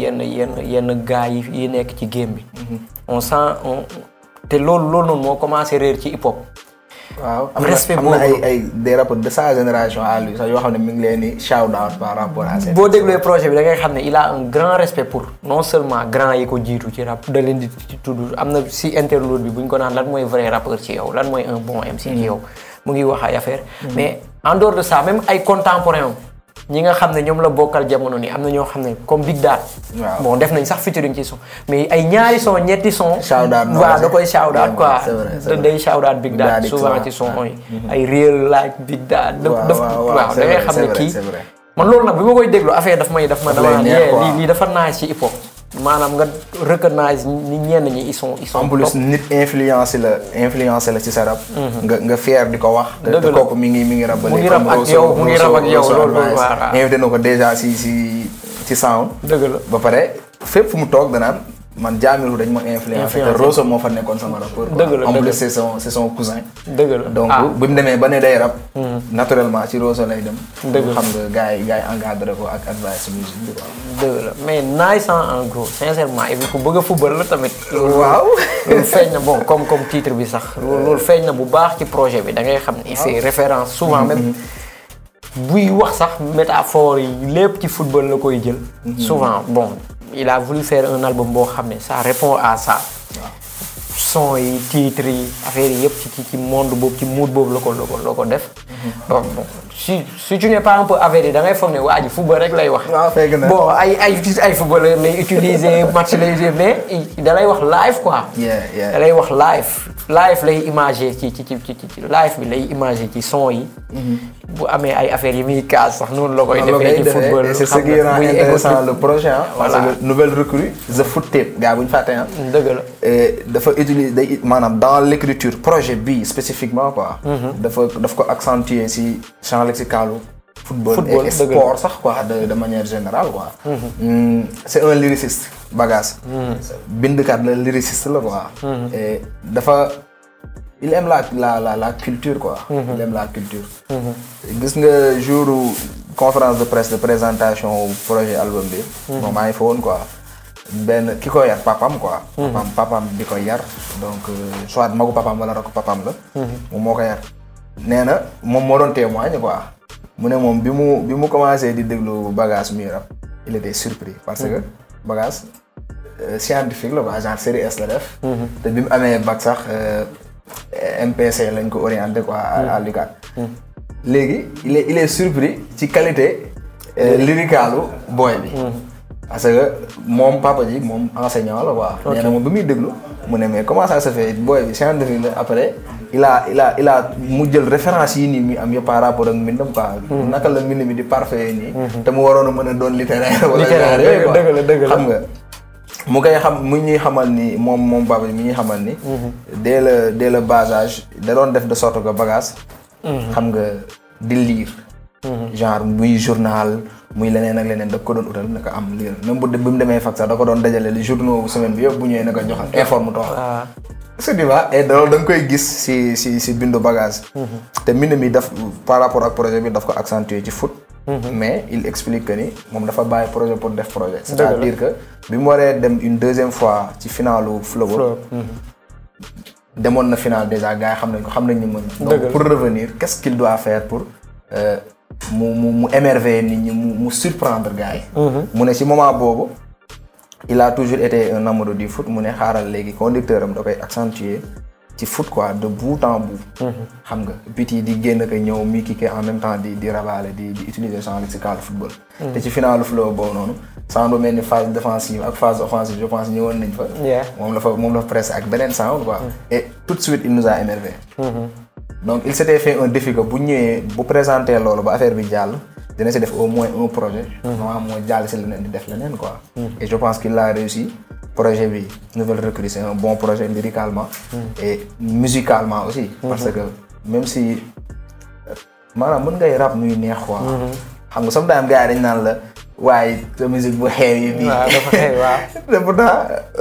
yenn gars yi nekk ci game bi. on sent te loolu noonu moo commencé réer ci hip hop. waaw am na ay des rappeurs de sa génération à lui sax yoo xam ne mi ngi leen di shout out par rapport à ça. boo dégluwee projet bi da ngay xam ne il a un grand respect pour non seulement grand yi ko jiitu ci rap da leen di tudd am na si interlude bi bu ñu ko naan lan mooy vrai rappeur ci yow lan mooy un bon MC ci yow mu ngi wax ay affaire mais en dehors de ça même ay contemporains ñi nga xam ne ñoom la bokkal jamono ni am na ñoo xam ne comme Big Dad. waaw bon def nañ sax featuring ci son mais ay ñaari son ñetti son. shout out waaw da koy shout out quoi. c'est vrai day shout out Big Dad souvent ci son yi. ay real like Big Dad. waaw da ngay xam ne kii. man loolu nag bi ma koy déglu affaire daf ma dama lii dafa naaj ci hip hop. maanaam nga recognize ni ñenn ñi ils sont en plus nit influencé la ci sa rap. nga fier di ko wax. dëgg la te kooku mi ngi rap ba léegi. mu ngi rap ak yow loolu waaw invité na ko déjà ci sound. dëgg la ba pare fépp fu mu toog danaan man Jahmerue dañ ma influencé te Rosso moo fa nekkoon sama rappeur. dëgg la en plus c'est son cousin. dëgg la donc bi mu demee ba ne day rap. naturellement ci Rosso lay dem. dëgg la xam nga gars yi encadré ko ak advice musique bi quoi. dëgg la mais nice en gros sincèrement et puis ku bëgg a football la tamit. waaw loolu feeñ na bon comme titre bi sax loolu feeñ na bu baax ci projet bi da ngay xam ne il fait référence souvent même buy wax sax métaphore yi lépp ci football la koy jël. souvent bon il a voulu faire un album boo xam ne ça répond à ça. son yi titres yi affaire yi yëpp ci monde boobu ci mood boobu la ko def. donc bon si tu n'es pas un peu avéré da ngay foog ne waa ji football rek lay wax. waaw fekk na bon ay footballeur lay utiliser match lay utiliser mais da lay wax live quoi. da lay wax live lay imager ci live bi lay imager ci son yi. bu amee ay affaires yi muy kaas sax noonu la koy defee ci football. c'est ce qui rend intéressant le projet parce que nouvelle recrue The Foot Tape gars bu ñu fàtte dëgg la dafa utiliser maanaam dans l'écriture projet bi spécifiquement quoi. daf ko accentuer si champ lexical football et sport sax quoi de manière générale quoi. C'est un lyriciste Bagaas. bindkat la lyriciste la quoi. et dafa il aime la culture quoi. Il aime la culture. gis nga jour conférence de presse de présentation projet album bi. moom maa ngi fa woon quoi. benn ki ko yar papam quoi. papam bi ko yar donc soit magu papam wala rakku papam la. moom moo ko yar. nee na moom moo doon témoigne quoi. mu ne moom bi mu commencé di déglu Bagaas muy rap il était surpris parce que Bagaas scientifique la quoi genre série S la def. te bi mu amee bac sax. MPC lañ ko orienté quoi à l'UCAD. léegi il est surpris ci qualité lyricalu boy bi. parce que moom papa ji moom enseignant la quoi. nee na moom bi muy déglu mu ne mais comment ça se fait boy bi scientifique la après il a mu jël référence yi nii mi am yëpp par rapport ak mbindam quoi. naka la mbind mi di parfait nii. te mu waroon a mën a doon littéraire. wala dëgg la xam nga. mu koy xam mu ñuy xamal ni moom papa ji mu ñuy xamal ni. dès le bas âge da doon def de sorte que Bagaas. xam nga di lire. genre muy journal muy leneen ak leneen da ko doon utal naka am lire même bi mu demee fac sax da ko doon dajale li journaux semaine bi yëpp bu ñëwee naka joxal informe toog. est-ce que tu vois et loolu da nga koy gis si bindu Bagaas. te mbind mi daf par rapport ak projet bi daf ko accentuer ci foot. mais il explique que ni moom dafa bàyyi projet pour def projet. c'est-à-dire que bi mu waree dem une deuxième fois ci finalu Flow. demoon na final déjà gars yi xam nañ ni mën. donc pour revenir qu'est-ce qu'il doit faire pour mu émerveiller nit ñi mu surprendre gars yi. mu ne ci moment boobu il a toujours été un amoureux du foot mu ne xaaral léegi conducteur am da koy accentuer ci foot quoi de bout en bout. xam nga but yi di génn ko ñëw mi kické en même temps di rabaale di utiliser champ lexical football. te ci finalu flow boobu noonu. sound bu mel ni phase défensive ak phase offensive je pense ñëwoon nañ fa. moom la fa pressé ak beneen sound quoi. et tout de suite il nous a émerveillé. donc il s'était fait un défi que bu ñëwee bu présenter loolu ba affaire bi jàll. dina si def au moins un projet. normalement mooy jàll si leneen di def leneen quoi. et je pense qu'il a réussi. projet bi Nouvelle Recrue c'est un bon projet lyricalement. et musicalement aussi. parce que même si maanaam mën ngay rap muy neex quoi. xam nga sometimes gars yi dañ naan la waaye sa musique bu xew yi bii. waaw dafa xew waaw. te pourtant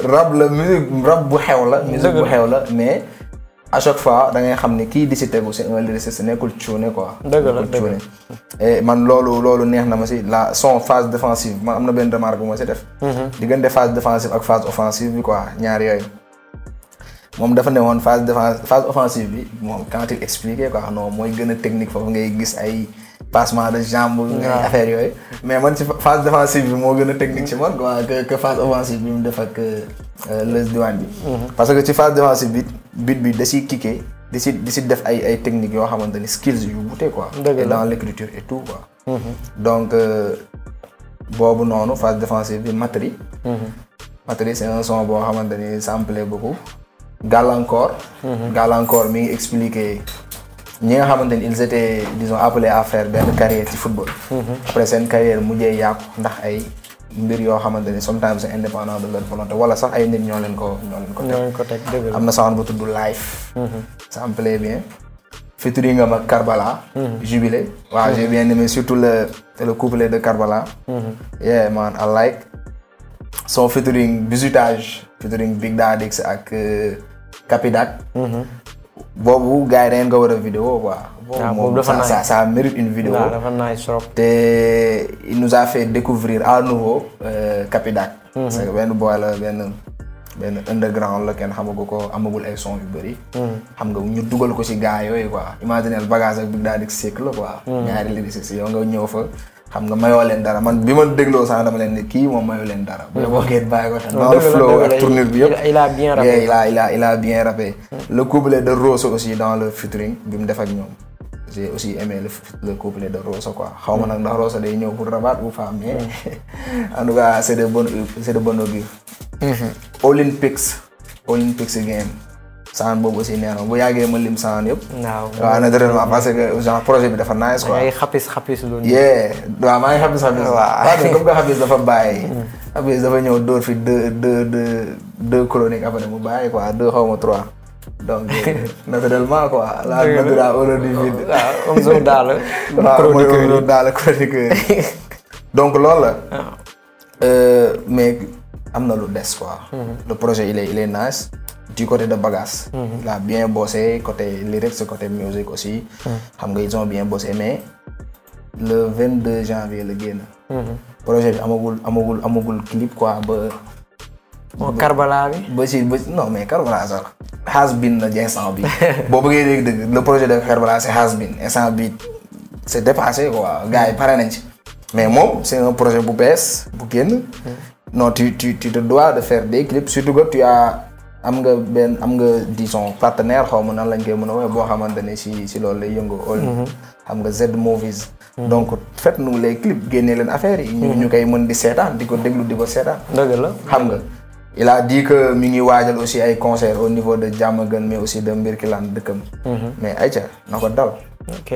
rap bu xew la. musique bu xew la mais. à chaque fois da ngay xam ne kii di si tegu c'est un lyriciste nekkul cuune quoi. dëgg la cuune et man loolu neex na ma si la son phase défensive man am na benn remarque bu ma si def. diggante phase défensive ak phase offensive bi quoi ñaar yooyu. moom dafa ne woon phase offensive bi moom quand il expliquait quoi non mooy gën a technique foofu ngay gis ay passement de jambe. ngay affaire yooyu. mais man ci phase défensive bi moo gën a technique ci man quoi que phase offensive bi mu def ak Leuz Diwane bi. parce que ci phase défensive bi da ciy kické di si def ay techniques yoo xamante ni skills yu wute quoi. et dans l'écriture et tout quoi. donc boobu noonu phase défensive bi Matri. Matri c'est un son boo xamante ni ça me plaît beaucoup. Gàllankoor. Gàllankoor mi ngi expliquer ñi nga xamante ni ils étaient disons appelés à faire benn carrière ci football. après seen carrière mujjee yàqu ndax ay mbir yoo xamante ni sometimes c'est indépendant de leur volonté wala sax ay nit ñoo leen ko teg am na sound bu tudd Life. ça me plaît bien. featuring nga ma Karbala. Jubilé. waaw j'ai bien aimé surtout le couplet de Karbala. yeah man I like. son featuring Bizutage featuring Big Dadix ak Capidac. boobu gars yi dañ ko war a vidéo quoi. boobu dafa nice ça mérite une vidéo. waaw dafa nice trop. te il nous a fait découvrir à nouveau Capidac. parce que benn boy la benn underground la kenn xamagu ko amagul ay son yu bëri. xam nga ñu dugal ko ci gars yooyu quoi imaginez bagage ak Big Dadix Seck la quoi. ñaari lyriciste yow nga ñëw fa. xam nga mayoo leen dara man bi ma dégloo sax dama leen ne kii moom mayoo leen dara. bu boo ngeen bàyyi ko tam. dans le flow ak tournure bi yëpp. il a bien rappé il a bien rappé. le couplet de Rosso aussi dans le featuring bi mu def ak ñoom. j'ai aussi aimé le couplet de Rosso quoi xaw ma nag ndax Rosso day ñëw pour rabat ou pas mais en tout cas c'est de bon augure. Olympics game. sound boobu aussi nee na bu yàggee ma lim sound yëpp. waaw naturellement parce que genre projet bi dafa nice quoi. ay xapis loolu. waaw maa ngi xapis. waaw comme que xapis dafa bàyyi. xapis dafa ñëw dóor fi deux chroniques après mu bàyyi quoi 2 xaw ma 3. donc naturellement quoi. la natura horreur du vide. waaw Omzo daal. waaw mooy Omzo daal chroniqueur donc loolu la. mais am na lu des quoi. le projet il est nice. du côté de Bagasse. Il a bien bossé côté lyrics côté musique aussi. xam nga ils ont bien bossé mais le 22 janvier la génn. projet bi amagul clip quoi ba. Karbala bi. non mais Karbala sax. has been na instant bi boo bëggee dégg le projet de Karbala c'est has been instant bi c'est dépassé quoi gars yi pare nañ ci. mais moom c'est un projet bu bees bu génn. non tu te dois de faire des clips surtout que tu as. am nga disons partenaire xaw ma nan lañ koy mën a waxee boo xamante ne si loolu lay yëngu. xam nga Z Movies. donc faites-nous les clips génnee leen affaire yi. ñu koy mën di seetaan di ko déglu di ko seetaan. dëgg la xam nga il a dit que mi ngi waajal aussi ay concerts au niveau de Diamaguène mais aussi de Mbirkilaan dëkkam. mais ayca na ko dal. ok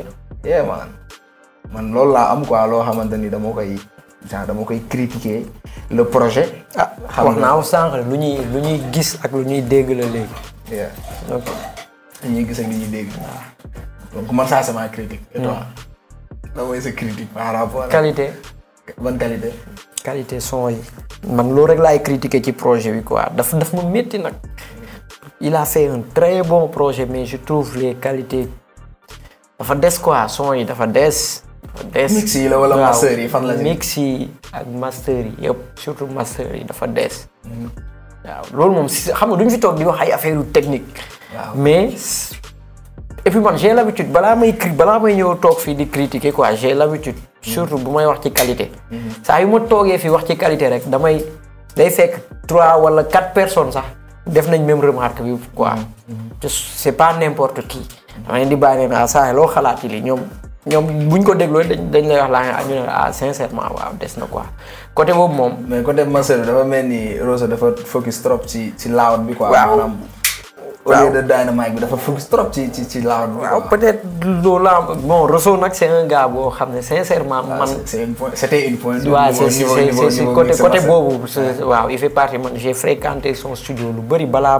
man loolu laa am quoi loo xamante ni dama koy critiquer le projet. wax naa sànq lu ñuy gis ak lu ñuy dégg la léegi. ok lu ñuy gis ak lu ñuy dégg. donc man ça c'est ma critique. et toi lan mooy sa critique par rapport qualité. bonne qualité. qualité son yi. man loolu rek laay critiquer ci projet bi quoi daf ma métti nag. il a fait un très bon projet mais je trouve les qualités dafa des quoi son yi dafa des. mix yi la wala master yi fan la mix yi ak master yi yëpp surtout master yi dafa des. waaw loolu moom si xam nga duñ fi toog di wax ay affaire yu technique. mais et puis man j'ai l'habitude balaa may ñëw toog fii di critiquer quoi j'ai l'habitude surtout bu may wax ci qualité. saa yu ma toogee fii wax ci qualité rek day fekk 3 wala 4 personnes sax def nañ même remarque bi quoi. c'est pas n'importe qui. dama leen di bàyyi ne saa loo xalaat yi ñoom buñ ko dégloo dañ lay wax laa ñu ne sincèrement waaw des na quoi côté boobu moom. mais côté Masero dafa mel ni Rosso dafa focus trop ci loud bi quoi. waaw maanaam au lieu de dynamique bi dafa focus trop ci loud bi. waaw peut-être loolu la bon Rosso nag c'est un gars boo xam ne sincèrement man. c'était une point. waaw c'est côté boobu. waaw il fait partie man j'ai fréquenté son studio lu bëri balaa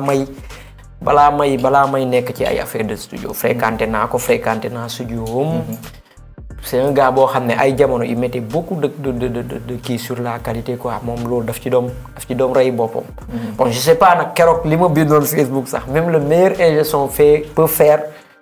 may nekk ci ay affaire de studio fréquenté naa studio c'est un gars boo xam ne ay jamono il mettait beaucoup de kii sur la qualité quoi moom loolu daf ci doom rey boppam. bon je sais pas nag keroog li ma bindoon Facebook sax même le meilleur ingé son peut faire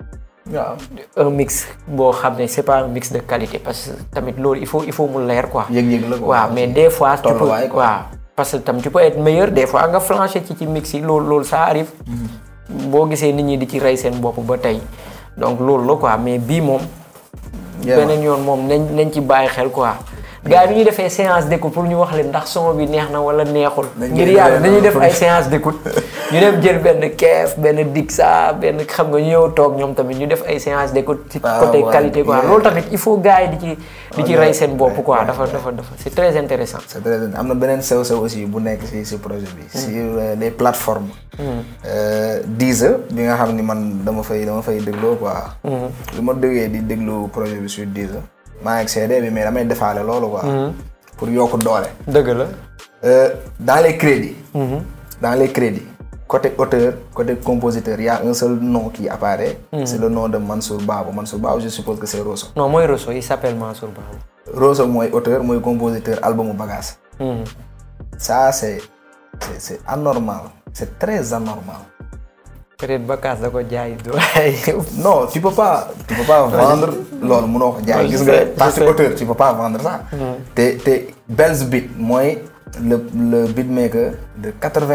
un mix boo xam ne c'est pas un mix de qualité parce que tamit loolu il faut mu leer quoi. yëg-yëg la quoi waaw mais des fois tu peux waaw parce que tam tu peux être meilleur des fois nga flancher ci mix yi loolu ça arrive. boo gisee nit ñi di ci rey seen bopp ba tey donc loolu la quoi mais bii moom. beneen yoon moom nañ ci bàyyi xel quoi. gars yi ñuy defee séance d'écoute pour ñu wax leen ndax son bi neex na wala neexul. ngir yàlla dañuy def ay séance d'écoute. ñu dem jël benn keef benn dixa benn xam nga ñu ñëw toog ñoom tamit ñu def ay séance d'écoute. ci côté qualité quoi loolu tamit il faut gars yi di ci rey seen bopp quoi dafa c'est très intéressant. c'est très am na beneen sew aussi bu nekk ci projet bi. sur les plateformes. Deezer bi nga xam ni man dama fay dégloo quoi. lu ma déggee di déglu projet bi sur Deezer. maa ngi CD bi mais damay defaale loolu quoi. pour yokk doole. dëgg la. dans les crédits. Côté auteur, côté compositeur, il y a un seul nom qui apparaît. C'est le nom de Mansour Babou. Mansour Babou, je suppose que c'est Rosso. Non, moi Rosso, il s'appelle Mansour Babou. Rosso, moi auteur, moi compositeur, album Bagasse. Ça, c'est anormal. C'est très anormal. Peut-être Bagasse, d'accord, non, tu peux pas vendre l'or, mon parce que auteur, tu peux pas vendre ça. T'es Bells Beat, moi. Le beatmaker de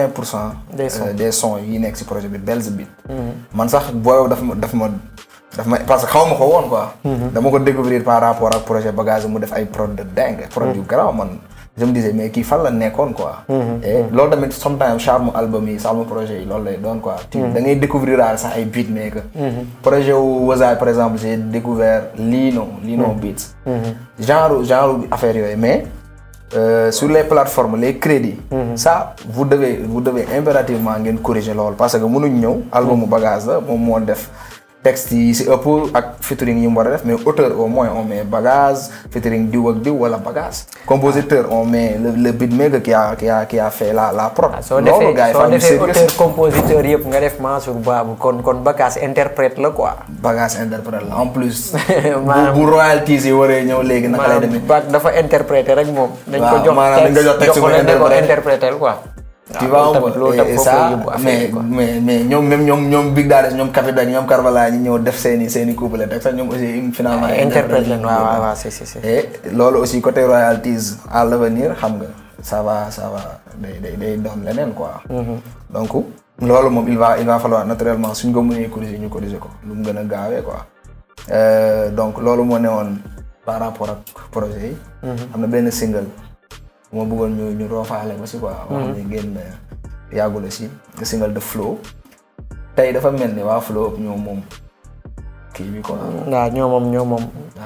80% des sons yi nekk ci projet bi Bells Beat. man sax booy daf ma parce que xaw ma ko woon quoi. dama ko découvrir par rapport ak projet Bagage mu def ay prod de dingue. prod yu garaaw man je me disais mais kii fan la nekkoon quoi. et loolu tamit sometimes charme album yi charme projet yi loolu lay doon quoi. da ngay découvrir sax ay beatmaker. projet wu Wazaay par exemple j'ai découvert Lino Beats. genre affaire yooyu mais. Sur les plateformes les crédits. Ça vous devez impérativement ngeen corriger loolu parce que mënuñ ñëw albumu Bagage la moom moo def texte yi si ëpp ak featuring yi mu war a def mais auteur au moins on met Bagage featuring diw ak diw wala Bagage. compositeur on met le beatmaker qui a fait la prod. loolu gars yi soo defee auteur compositeur yëpp nga def Mansour Babou kon Bagage interprète la quoi. Bagage interprète la en plus. bu royalties yi waree ñëw léegi naka lay demee. dafa interpréter rek moom. dañ ko jox texte ko interpréter quoi. tu vois et ça mais ñoom Big Daddy ñoom Capita ñoom Karvala ñi ñëw def seeni couplet rek sax ñoom aussi finalement interprète leen waaw c'est et loolu aussi côté royalties à l'avenir xam nga ça va day doon leneen quoi. donc loolu moom il va falloir naturellement suñ ko mënee corriger ñu corriger ko lu mu gën a gaawee quoi. donc loolu moo newoon par rapport ak projet yi. am na benn single. moo bëggoon ñu roofaale ba si quoi. wax ne génn yàggul aussi le single de Flow. tey dafa mel ni waa Flow ñoom moom kii bi quoi. waaw ñoo moom.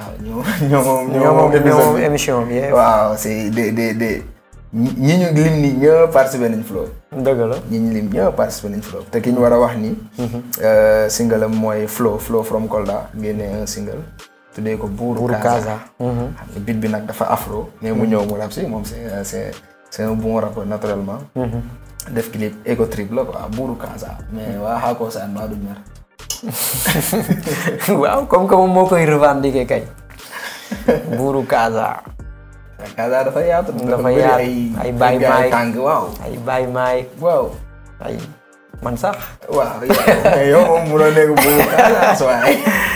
waaw ñoo émission bi. waaw c'est des ñi ñu lim ni ñëpp participé nañ Flow. dëgg la ñi ñu lim ñëpp participé nañ Flow te ki ñu war a wax ni. single am mooy Flow from Kolda génne un single. tuddee ko Buuru Kaza. beat bi nag dafa afro. mais mu ñëw mu rap si moom c'est un bon rappeur naturellement. def clip éco trip la quoi Buuru Kaza mais waa Xaako Saan maa du mer. waaw comme que moom moo koy revendiquer kay. Buuru Kaza. Kaza dafa yaatu. ay Baye Maay tàng waaw. ay Baye Maay. waaw. ay man sax. waaw yow moom munoo nekk Buuru Kaza waaye.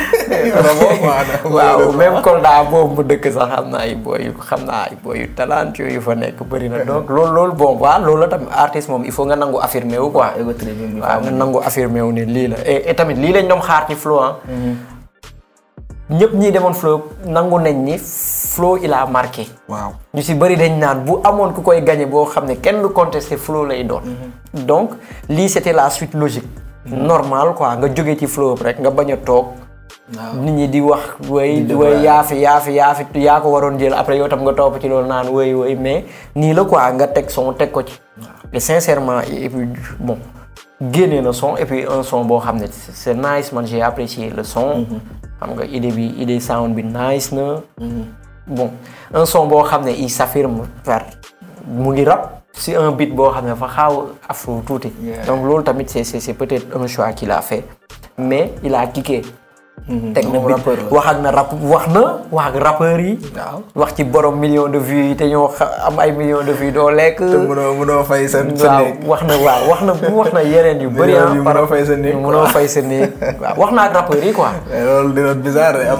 waaw même Kolda boobu mu dëkk sax xam naa ay boy yu talentueux yu fa nekk bëri na donc loolu bon waaw loolu la tamit artiste moom il faut nga nangu affirmer wu quoi. waaw nga nangu affirmer wu ne lii la et tamit lii lañ doon xaar ci Flow ñëpp ñi demoon Flow nangu nañ ni Flo il a marqué. waaw ñu si bëri dañ naan bu amoon ku koy gagné boo xam ne kenn du contesté Flo lay doon. donc lii c'était la suite logique. normal quoi nga jóge ci Flo rek nga bañ a toog. nit ñi di wax way yaa fi yaa ko waroon jël après yow tam nga topp ci loolu naan way mais nii la quoi nga teg son teg ko ci. et sincèrement et puis bon génnee na son et puis un son boo xam ne c'est nice man j'ai apprécié le son. xam nga idée sound bi nice na. bon un son boo xam ne il s'affirme par mu ngi rap si un beat boo xam ne fa xaaw afro tuuti. donc loolu tamit c'est peut-être un choix qu'il a fait mais il a kické. teg na beat wax ak rappeurs yi. wax ci borom millions de vues yi te ñoo am ay millions de vues doo lekk. te mënoo fay sa néeg. wax na yeneen yu bëri ah. mënoo fay sa néeg mënoo fay sa néeg waaw wax na ak rappeurs yi quoi. loolu dina bizarre am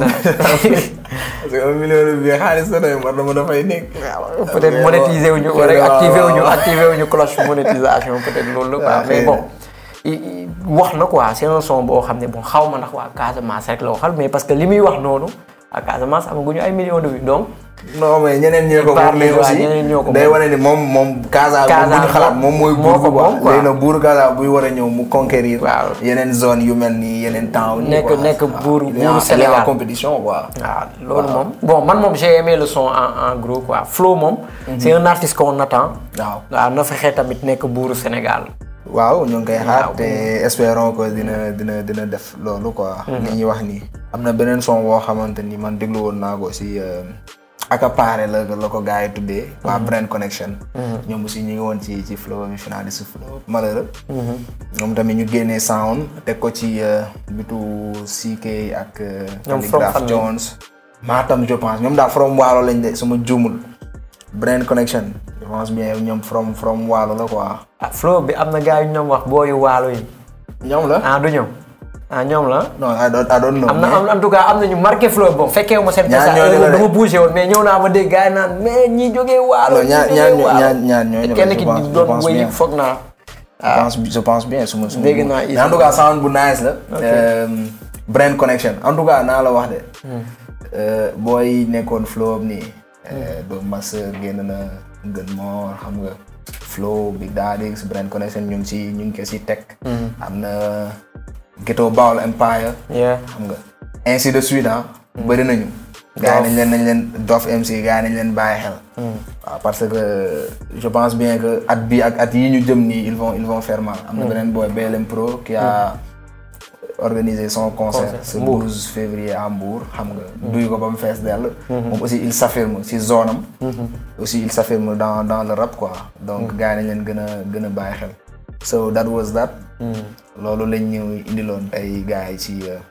parce que 1 million de vues xaalis sa doy war na mën a fay néeg. waaw peut-être monétiser wuñu rek activer wuñu cloche monétisation peut-être loolu la quoi mais bon. wax na quoi c'est un son boo xam ne bon xaw ma ndax waa Casamance rek la waxal mais parce que li muy wax noonu waa Casamance amaguñu ay millions de vues donc. non mais ñeneen ñoo ko moom mais aussi day wane ni moom Casa bu ñu xalaat moom mooy buur bu baax léegi nag buuru Casa buy war a ñëw mu conquérir yeneen zone yu mel ni yeneen temps nekk buuru Sénégal compétition quoi waaw loolu moom bon man moom j'ai aimé le son en gros quoi Flo moom c'est un artiste qu'on attend waaw na fexe tamit nekk buuru Sénégal waaw ñu ngi koy xaar te espérons que dina def loolu quoi li ñuy wax nii am na beneen son boo xamante ni man déglu woon naa ko si accaparé la ko gars yi tuddee waa Brain Connection ñoom aussi ñu ngi woon ci Flow mi finaliste Flow malheureux ñoom tamit ñu génnee sound teg ko ci bitu CK ak Calligraph Jones Matam je pense ñoom daal from Waalo lañ de suma juumul Brain Connection je pense bien ñoom from Waalo la quoi Flow bi am na gars yu ñoom wax booyu Waalo yi ñoom la du ñoom ñoom la. non I don't know. am na en tout cas am na ñu marqué Flow bon fekkee wu ma seen. dama bougé woon mais ñëw naa ma dégg gars yi naan mais ñi jógee Waalo. ñaar ñooñu kenn ki di doon wéy foog naa. je pense bien su ma dégg naa en tout cas sound bu nice la. Brain Connection en tout cas naa la wax de. booy nekkoon Flow am nii. do Master génn na gën moo xam nga. Flow Big Daddy Brain Connection ñu ngi ko si teg. am na. Ghetto Baol Empire. xam nga ainsi de suite bëri nañu. gars yi nañ leen Dof MC gars yi nañ leen bàyyi xel. waaw parce que je pense bien que at bi ak at yi ñu jëm nii ils vont faire mal. am na beneen booy BLM Pro qui a organisé son concert ce 12 février à Mbour xam nga duy ko ba mu fees dell. moom aussi il s'affirme ci zone am. aussi il s'affirme dans le rap quoi. donc gars yi nañ leen gën a bàyyi xel. so that was that. loolu lañ ñu indiloon tey gars yi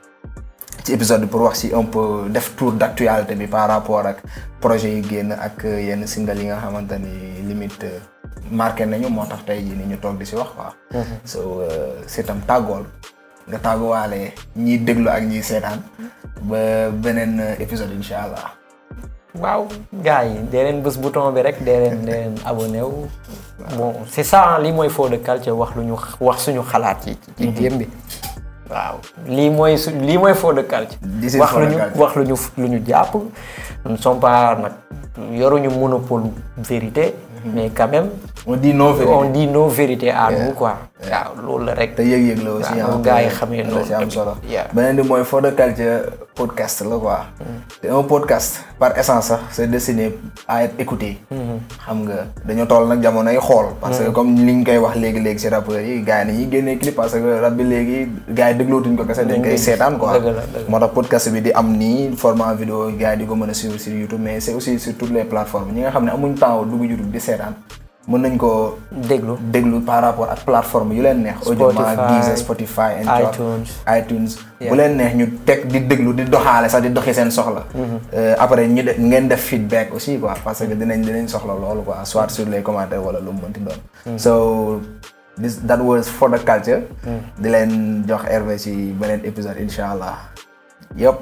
ci épisode bi pour wax si un peu def tour d'actualité bi par rapport ak projet yi génn ak yenn single yi nga xamante ni limite marqué nañu moo tax tey jii ni ñu toog di si wax quoi. so c'est tam tàggool nga tàgguwaale ñiy déglu ak ñiy seetaan ba beneen épisode incha allah. waaw gars yi dee leen bës bouton bi rek dee leen abonné wu. bon c'est ça lii mooy Faux de Culture wax suñu xalaat yi. ci game bi waaw lii mooy Faux de Culture. wax lu ñu jàpp. nous ne sommes pas nag yoruñu monopole vérité. mais quand même. on dit nos vérités à nous quoi. waaw loolu la rek. te yëg-yëg la aussi waaw gars yi xamee loolu am solo. beneen bi mooy Faux de Culture podcast la quoi. te un podcast par essence sax c'est destiné à être écouté. xam nga dañoo toll nag jamonoy xool. parce que comme li ñu koy wax léegi ci rappeurs yi gars yi nañuy génnee clip parce que rap bi léegi gars yi déglootuñ ko kese dañ koy seetaan quoi. moo tax podcast bi di am nii format vidéo gars yi di ko mën a suivre sur YouTube mais c'est aussi sur toutes les plateformes ñi nga xam ne amuñ temps dugg YouTube di seetaan. mën nañ ko déglu par rapport ak plateforme yu leen neex. Audiomack Deezer Spotify iTunes bu leen neex ñu teg di déglu di doxaale sax di doxi seen soxla. après ngeen def feedback aussi quoi parce que dinañ soxla loolu quoi soit sur les commentaires wala lu mu mënti doon. so that was Faux de Culture. di leen jox RV ci beneen épisode incha allah yëpp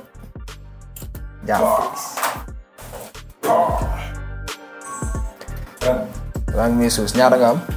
jàmm. maa ngi muy suus ñaata nga am.